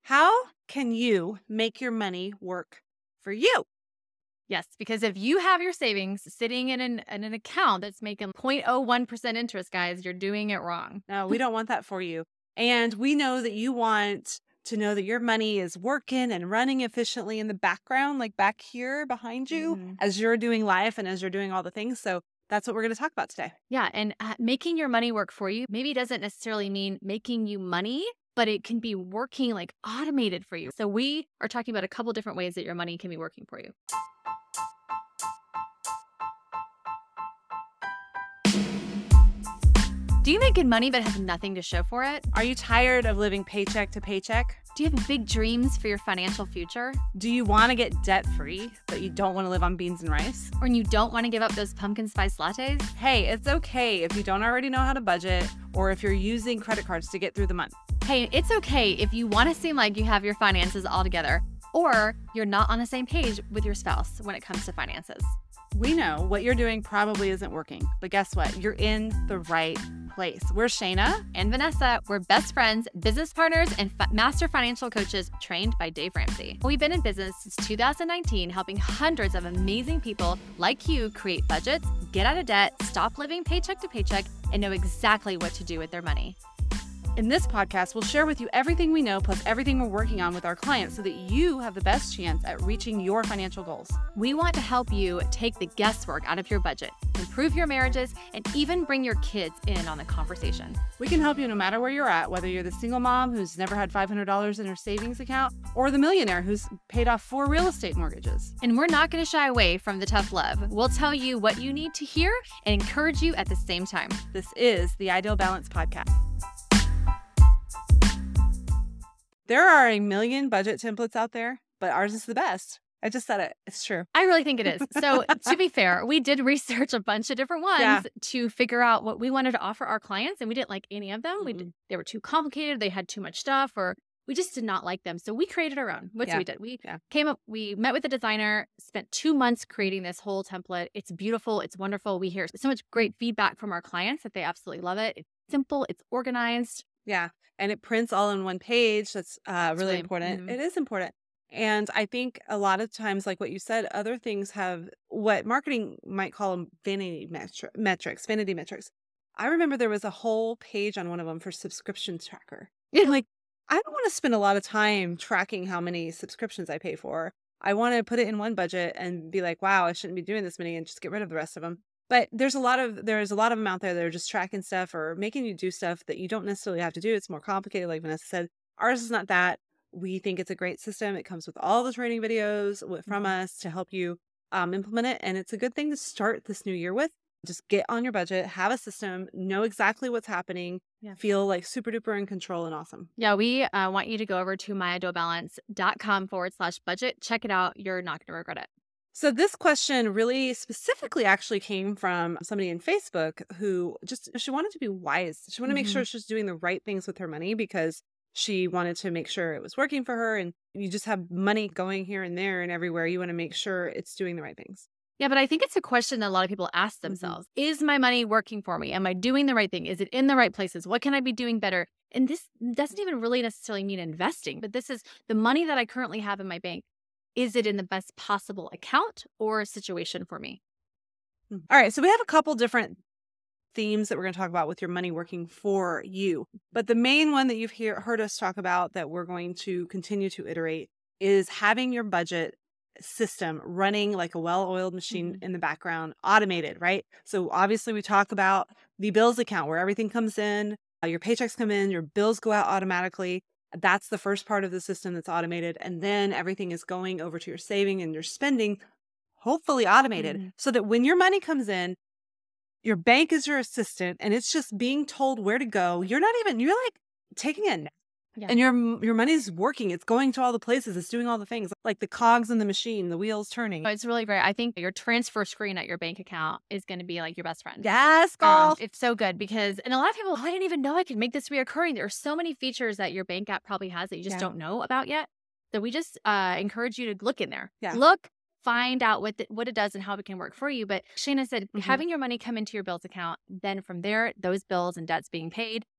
How can you make your money work for you? Yes, because if you have your savings sitting in an account that's making 0.01% interest, guys, you're doing it wrong. No, we don't want that for you. And we know that you want to know that your money is working and running efficiently in the background, like back here behind you, Mhm. as you're doing life and as you're doing all the things. So that's what we're going to talk about today. Yeah, and making your money work for you maybe doesn't necessarily mean making you money, but it can be working like automated for you. So we are talking about a couple different ways that your money can be working for you. Do you make good money but have nothing to show for it? Are you tired of living paycheck to paycheck? Do you have big dreams for your financial future? Do you want to get debt free, but you don't want to live on beans and rice? Or you don't want to give up those pumpkin spice lattes? Hey, it's okay if you don't already know how to budget or if you're using credit cards to get through the month. Hey, it's okay if you want to seem like you have your finances all together or you're not on the same page with your spouse when it comes to finances. We know what you're doing probably isn't working, but guess what? You're in the right place. We're Shayna And Vanessa, we're best friends, business partners, and master financial coaches trained by Dave Ramsey. We've been in business since 2019, helping hundreds of amazing people like you create budgets, get out of debt, stop living paycheck to paycheck, and know exactly what to do with their money. In this podcast, we'll share with you everything we know plus everything we're working on with our clients so that you have the best chance at reaching your financial goals. We want to help you take the guesswork out of your budget, improve your marriages, and even bring your kids in on the conversation. We can help you no matter where you're at, whether you're the single mom who's never had $500 in her savings account or the millionaire who's paid off 4 real estate mortgages. And we're not going to shy away from the tough love. We'll tell you what you need to hear and encourage you at the same time. This is the Ideal Balance Podcast. There are a million budget templates out there, but ours is the best. I just said it. It's true. I really think it is. So to be fair, we did research a bunch of different ones to figure out what we wanted to offer our clients, and we didn't like any of them. They were too complicated. They had too much stuff, or we just did not like them. So we created our own. What we did. We we met with the designer, spent 2 months creating this whole template. It's beautiful. It's wonderful. We hear so much great feedback from our clients that they absolutely love it. It's simple. It's organized. Yeah. And it prints all in one page. That's really important. It is important. And I think a lot of times, like what you said, other things have what marketing might call them vanity metrics. I remember there was a whole page on one of them for subscription tracker. Yeah. Like, I don't want to spend a lot of time tracking how many subscriptions I pay for. I want to put it in one budget and be like, wow, I shouldn't be doing this many and just get rid of the rest of them. But there's a lot of them out there that are just tracking stuff or making you do stuff that you don't necessarily have to do. It's more complicated, like Vanessa said. Ours is not that. We think it's a great system. It comes with all the training videos from us to help you implement it. And it's a good thing to start this new year with. Just get on your budget, have a system, know exactly what's happening, feel like super duper in control and awesome. Yeah, we want you to go over to myidealbalance.com/budget. Check it out. You're not going to regret it. So this question really specifically actually came from somebody in Facebook who she wanted to be wise. She wanted to make sure she's doing the right things with her money because she wanted to make sure it was working for her. And you just have money going here and there and everywhere. You want to make sure it's doing the right things. Yeah, but I think it's a question that a lot of people ask themselves. Is my money working for me? Am I doing the right thing? Is it in the right places? What can I be doing better? And this doesn't even really necessarily mean investing, but this is the money that I currently have in my bank. Is it in the best possible account or situation for me? All right. So we have a couple different themes that we're going to talk about with your money working for you. But the main one that you've heard us talk about that we're going to continue to iterate is having your budget system running like a well-oiled machine in the background, automated, right? So obviously we talk about the bills account where everything comes in, your paychecks come in, your bills go out automatically. That's the first part of the system that's automated. And then everything is going over to your saving and your spending, hopefully automated, so that when your money comes in, your bank is your assistant and it's just being told where to go. You're like taking a nap. Yeah. And your money's working. It's going to all the places. It's doing all the things like the cogs in the machine, the wheels turning. Oh, it's really great. I think your transfer screen at your bank account is going to be like your best friend. Yes, girl. It's so good because, and a lot of people, I didn't even know I could make this reoccurring. There are so many features that your bank app probably has that you just don't know about yet. So we just encourage you to look in there. Yeah. Look, find out what it does and how it can work for you. But Shayna said, having your money come into your bills account, then from there, those bills and debts being paid,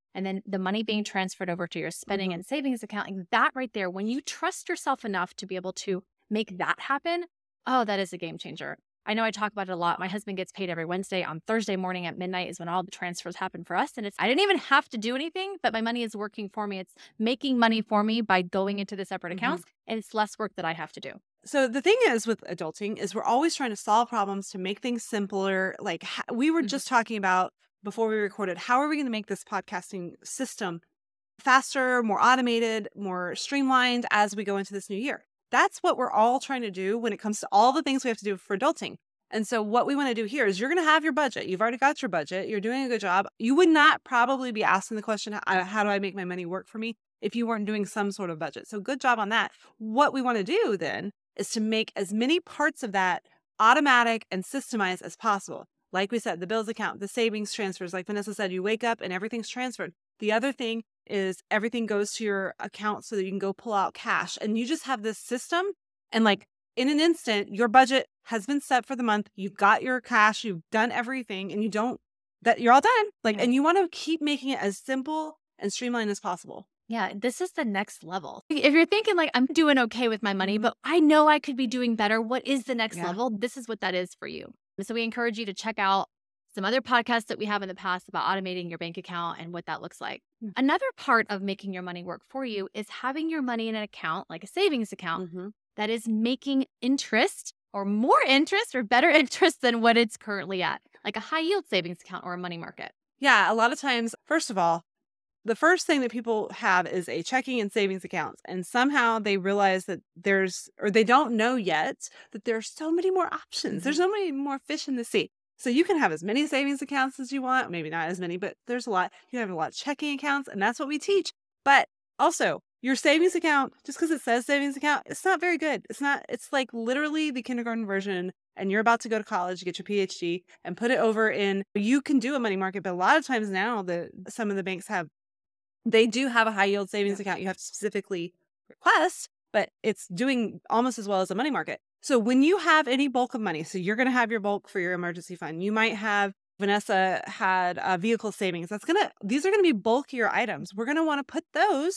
and then the money being transferred over to your spending and savings account, and that right there, when you trust yourself enough to be able to make that happen, oh, that is a game changer. I know I talk about it a lot. My husband gets paid every Wednesday. On Thursday morning at midnight is when all the transfers happen for us. And I didn't even have to do anything, but my money is working for me. It's making money for me by going into the separate accounts, and it's less work that I have to do. So the thing is with adulting is we're always trying to solve problems to make things simpler. Like we were just talking about before we recorded, how are we going to make this podcasting system faster, more automated, more streamlined as we go into this new year? That's what we're all trying to do when it comes to all the things we have to do for adulting. And so what we want to do here is you're going to have your budget. You've already got your budget. You're doing a good job. You would not probably be asking the question, how do I make my money work for me, if you weren't doing some sort of budget. So good job on that. What we want to do then is to make as many parts of that automatic and systemized as possible. Like we said, the bills account, the savings transfers, like Vanessa said, you wake up and everything's transferred. The other thing is everything goes to your account so that you can go pull out cash. And you just have this system, and like in an instant, your budget has been set for the month. You've got your cash, you've done everything, and you're all done. And you want to keep making it as simple and streamlined as possible. Yeah, this is the next level. If you're thinking like, I'm doing okay with my money, but I know I could be doing better, what is the next level? This is what that is for you. So we encourage you to check out some other podcasts that we have in the past about automating your bank account and what that looks like. Another part of making your money work for you is having your money in an account, like a savings account, that is making interest or more interest or better interest than what it's currently at, like a high yield savings account or a money market. Yeah, a lot of times, first of all, the first thing that people have is a checking and savings accounts. And somehow they realize that they don't know yet that there's so many more options. There's so many more fish in the sea. So you can have as many savings accounts as you want, maybe not as many, but there's a lot. You can have a lot of checking accounts, and that's what we teach. But also, your savings account, just because it says savings account, it's not very good. It's like literally the kindergarten version, and you're about to go to college, get your PhD, and put it over in, you can do a money market, but a lot of times now some of the banks they do have a high yield savings account you have to specifically request, but it's doing almost as well as a money market. So when you have any bulk of money, so you're going to have your bulk for your emergency fund. You might have, Vanessa had vehicle savings. These are going to be bulkier items. We're going to want to put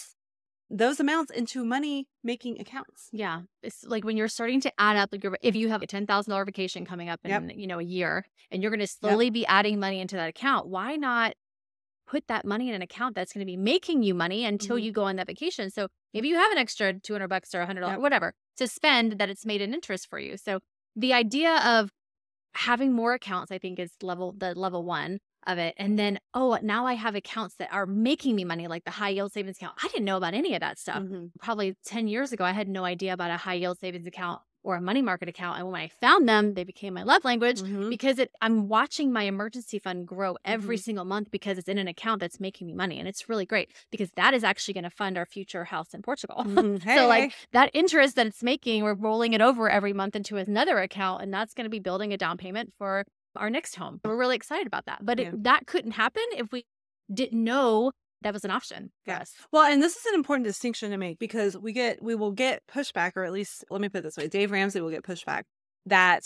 those amounts into money making accounts. Yeah. It's like when you're starting to add up, like if you have a $10,000 vacation coming up in, a year, and you're going to slowly be adding money into that account, why not put that money in an account that's going to be making you money until you go on that vacation? So maybe you have an extra $200 or $100, whatever, to spend, that it's made an interest for you. So the idea of having more accounts, I think, is the level one of it. And then, now I have accounts that are making me money, like the high yield savings account. I didn't know about any of that stuff. Probably 10 years ago, I had no idea about a high yield savings account or a money market account. And when I found them, they became my love language because I'm watching my emergency fund grow every single month because it's in an account that's making me money. And it's really great because that is actually going to fund our future house in Portugal. So like that interest that it's making, we're rolling it over every month into another account, and that's going to be building a down payment for our next home. We're really excited about that. But that couldn't happen if we didn't know that was an option for us. Well, and this is an important distinction to make because we will get pushback, or at least let me put it this way, Dave Ramsey will get pushback that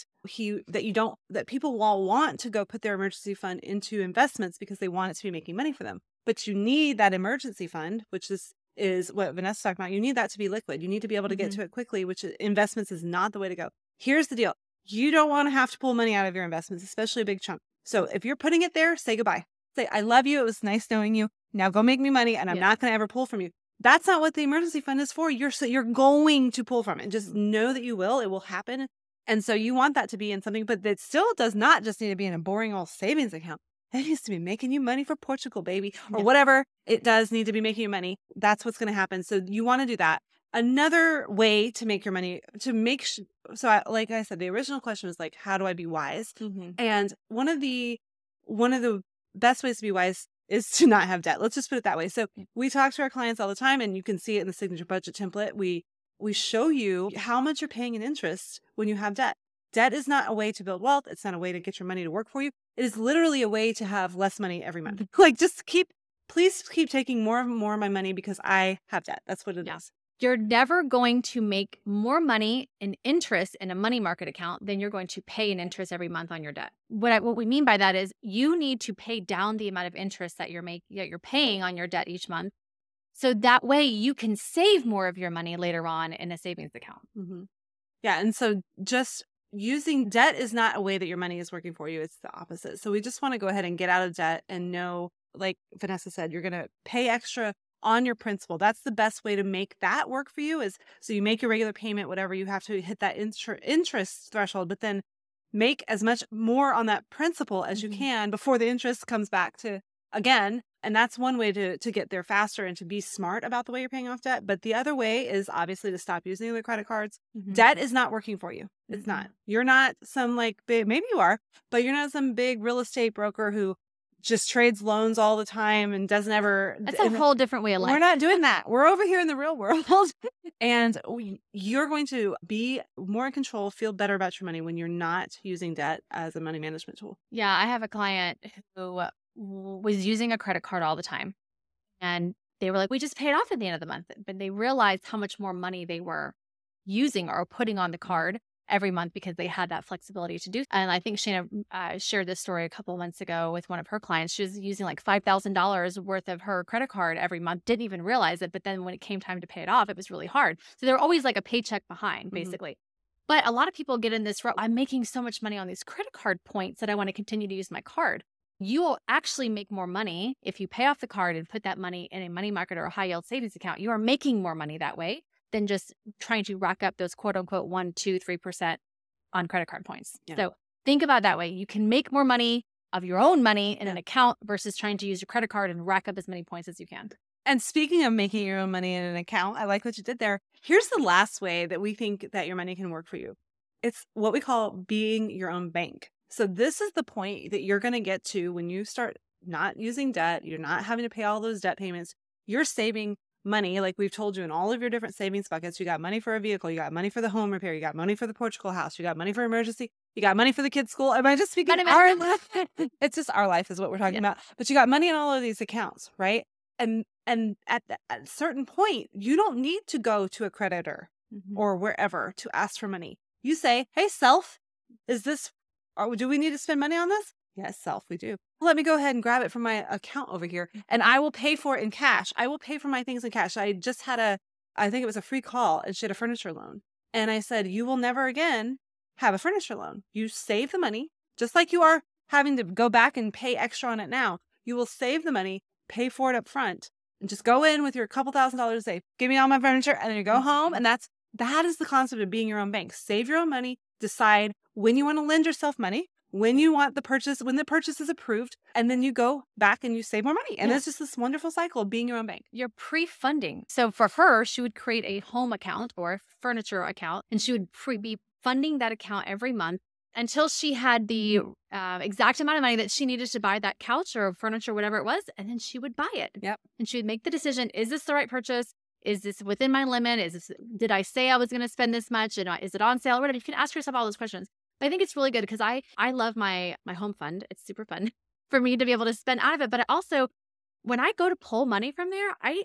people will want to go put their emergency fund into investments because they want it to be making money for them. But you need that emergency fund, which is what Vanessa's talking about. You need that to be liquid. You need to be able to get to it quickly, which investments is not the way to go. Here's the deal. You don't want to have to pull money out of your investments, especially a big chunk. So if you're putting it there, say goodbye. Say, I love you. It was nice knowing you. Now go make me money, and I'm not going to ever pull from you. That's not what the emergency fund is for. You're going to pull from it. Just know that you will. It will happen. And so you want that to be in something, but it still does not just need to be in a boring old savings account. It needs to be making you money for Portugal, baby, or whatever. It does need to be making you money. That's what's going to happen. So you want to do that. Another way to make your money, like I said, the original question was like, how do I be wise? And one of the best ways to be wise is to not have debt. Let's just put it that way. So we talk to our clients all the time, and you can see it in the signature budget template. We show you how much you're paying in interest when you have debt. Debt is not a way to build wealth. It's not a way to get your money to work for you. It is literally a way to have less money every month. Like, please keep taking more and more of my money because I have debt. That's what it is. You're never going to make more money in interest in a money market account than you're going to pay in interest every month on your debt. What we mean by that is you need to pay down the amount of interest that you're paying on your debt each month. So that way you can save more of your money later on in a savings account. Mm-hmm. Yeah. And so just using debt is not a way that your money is working for you. It's the opposite. So we just want to go ahead and get out of debt and know, like Vanessa said, you're going to pay extra on your principal. That's the best way to make that work for you, is so you make your regular payment, whatever, you have to hit that interest threshold, but then make as much more on that principal as you can before the interest comes back to again. And that's one way to get there faster and to be smart about the way you're paying off debt. But the other way is obviously to stop using the credit cards. Debt is not working for you. It's not. You're not some like big, maybe you are, but you're not some big real estate broker who just trades loans all the time and doesn't ever. That's a whole different way of life. We're not doing that. We're over here in the real world. And you're going to be more in control, feel better about your money when you're not using debt as a money management tool. Yeah, I have a client who was using a credit card all the time. And they were like, we just paid off at the end of the month. But they realized how much more money they were using or putting on the card every month because they had that flexibility to do. And I think Shana shared this story a couple of months ago with one of her clients. She was using like $5,000 worth of her credit card every month, didn't even realize it. But then when it came time to pay it off, it was really hard. So they're always like a paycheck behind, basically. But a lot of people get in this rut. I'm making so much money on these credit card points that I want to continue to use my card. You will actually make more money if you pay off the card and put that money in a money market or a high yield savings account. You are making more money that way than just trying to rack up those quote unquote 1%, 2%, 3% on credit card points. Yeah. So think about it that way. You can make more money of your own money in an account versus trying to use your credit card and rack up as many points as you can. And speaking of making your own money in an account, I like what you did there. Here's the last way that we think that your money can work for you. It's what we call being your own bank. So this is the point that you're going to get to when you start not using debt. You're not having to pay all those debt payments. You're saving money, like we've told you, in all of your different savings buckets. You got money for a vehicle. You got money for the home repair. You got money for the Portugal house. You got money for emergency. You got money for the kids' school. Am I just speaking our life? It's just our life is what we're talking about. But you got money in all of these accounts, right? And at a certain point, you don't need to go to a creditor or wherever to ask for money. You say, hey, self, is this, or do we need to spend money on this? Yes, self, we do. Let me go ahead and grab it from my account over here, and I will pay for it in cash. I will pay for my things in cash. I just had I think it was a free call, and she had a furniture loan. And I said, you will never again have a furniture loan. You save the money, just like you are having to go back and pay extra on it now. You will save the money, pay for it up front, and just go in with your couple $1,000, say, give me all my furniture, and then you go home. And that is the concept of being your own bank. Save your own money, decide when you want to lend yourself money, when you want the purchase, when the purchase is approved, and then you go back and you save more money. And it's just this wonderful cycle of being your own bank. You're pre-funding. So for her, she would create a home account or a furniture account, and she would be funding that account every month until she had the exact amount of money that she needed to buy that couch or furniture, whatever it was, and then she would buy it. Yep. And she would make the decision, is this the right purchase? Is this within my limit? Did I say I was going to spend this much? Is it on sale? Whatever. You can ask yourself all those questions. But I think it's really good because I love my home fund. It's super fun for me to be able to spend out of it. But also, when I go to pull money from there, I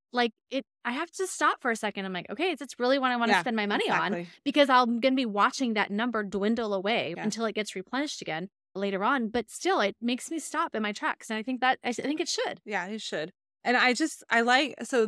have to stop for a second. I'm like, okay, it's really what I want to spend my money on, because I'm going to be watching that number dwindle away until it gets replenished again later on. But still, it makes me stop in my tracks. And I think it should. Yeah, it should. And I like, so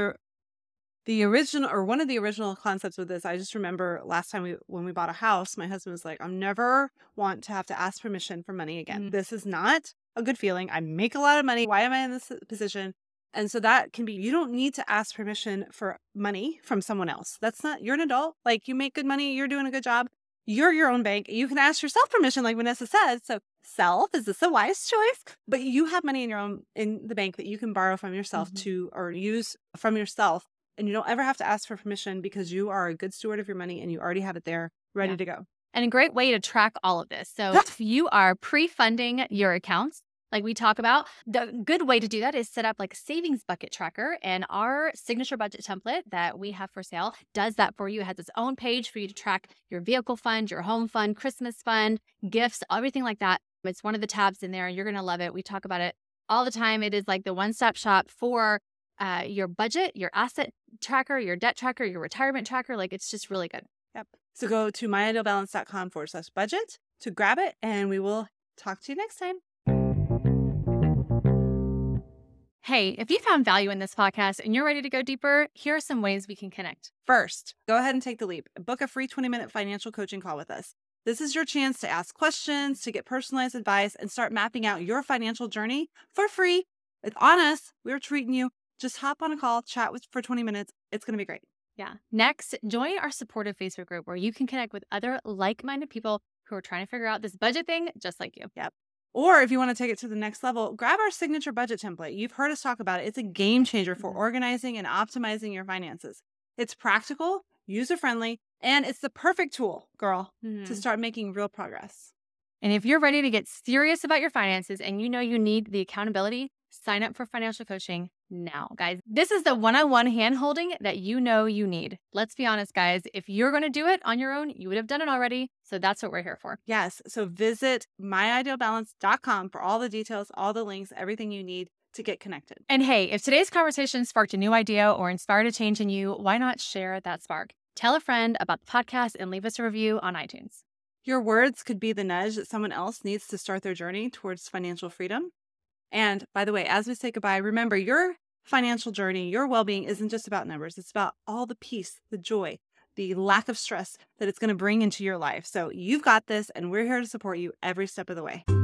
the original, or one of the original concepts with this, I just remember last time when we bought a house, my husband was like, I never want to have to ask permission for money again. This is not a good feeling. I make a lot of money. Why am I in this position? And so that can be, you don't need to ask permission for money from someone else. You're an adult. Like, you make good money. You're doing a good job. You're your own bank. You can ask yourself permission, like Vanessa said. So self, is this a wise choice? But you have money in the bank that you can borrow from yourself or use from yourself. And you don't ever have to ask for permission because you are a good steward of your money and you already have it there ready to go. And a great way to track all of this. So if you are pre-funding your accounts, like we talk about, the good way to do that is set up like a savings bucket tracker. And our signature budget template that we have for sale does that for you. It has its own page for you to track your vehicle fund, your home fund, Christmas fund, gifts, everything like that. It's one of the tabs in there and you're going to love it. We talk about it all the time. It is like the one-stop shop for your budget, your asset tracker, your debt tracker, your retirement tracker. Like, it's just really good. Yep. So go to myidealbalance.com/budget to grab it, and we will talk to you next time. Hey, if you found value in this podcast and you're ready to go deeper, here are some ways we can connect. First, go ahead and take the leap. Book a free 20-minute financial coaching call with us. This is your chance to ask questions, to get personalized advice, and start mapping out your financial journey for free. It's on us. We're treating you. Just hop on a call, chat for 20 minutes. It's going to be great. Yeah. Next, join our supportive Facebook group where you can connect with other like-minded people who are trying to figure out this budget thing just like you. Yep. Or if you want to take it to the next level, grab our signature budget template. You've heard us talk about it. It's a game changer for organizing and optimizing your finances. It's practical, user-friendly, and it's the perfect tool, girl, to start making real progress. And if you're ready to get serious about your finances and you know you need the accountability, sign up for financial coaching now, guys. This is the one-on-one hand-holding that you know you need. Let's be honest, guys. If you're going to do it on your own, you would have done it already. So that's what we're here for. Yes. So visit myidealbalance.com for all the details, all the links, everything you need to get connected. And hey, if today's conversation sparked a new idea or inspired a change in you, why not share that spark? Tell a friend about the podcast and leave us a review on iTunes. Your words could be the nudge that someone else needs to start their journey towards financial freedom. And by the way, as we say goodbye, remember your financial journey, your well-being isn't just about numbers. It's about all the peace, the joy, the lack of stress that it's going to bring into your life. So you've got this, and we're here to support you every step of the way.